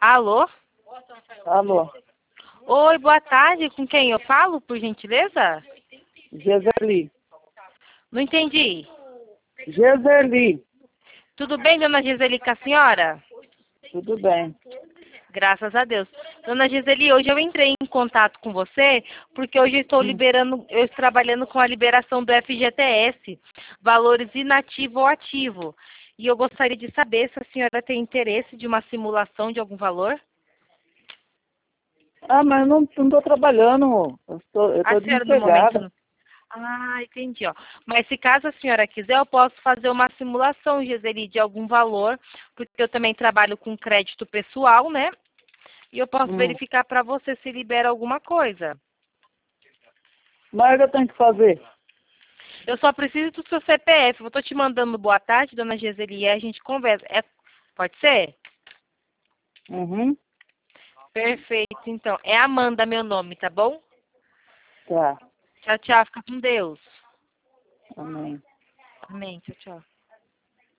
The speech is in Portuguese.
Alô? Alô, Oi, boa tarde. Com quem eu falo, por gentileza? Geseli. Não entendi. Geseli, Tudo bem, dona Giseli, com a senhora? tudo bem. Graças a Deus. Dona Giseli, hoje eu entrei em contato com você porque hoje eu estou trabalhando com a liberação do FGTS, valores inativo ou ativo. E eu gostaria de saber se a senhora tem interesse de uma simulação de algum valor. Ah, mas não estou trabalhando, eu A estou senhora no momento desempregada. não. Ah, entendi, ó. Mas se caso a senhora quiser, eu posso fazer uma simulação, Giseli, de algum valor, porque eu também trabalho com crédito pessoal, né? E eu posso Hum. verificar para você se libera alguma coisa. Mas eu tenho que fazer. Eu só preciso do seu CPF. Eu estou te mandando boa tarde, dona Giseli, e aí a gente conversa. Pode ser? Uhum. Perfeito, então. É Amanda meu nome, tá bom? Tá, Tchau, tchau. Fica com Deus. amém. Amém. Tchau, tchau.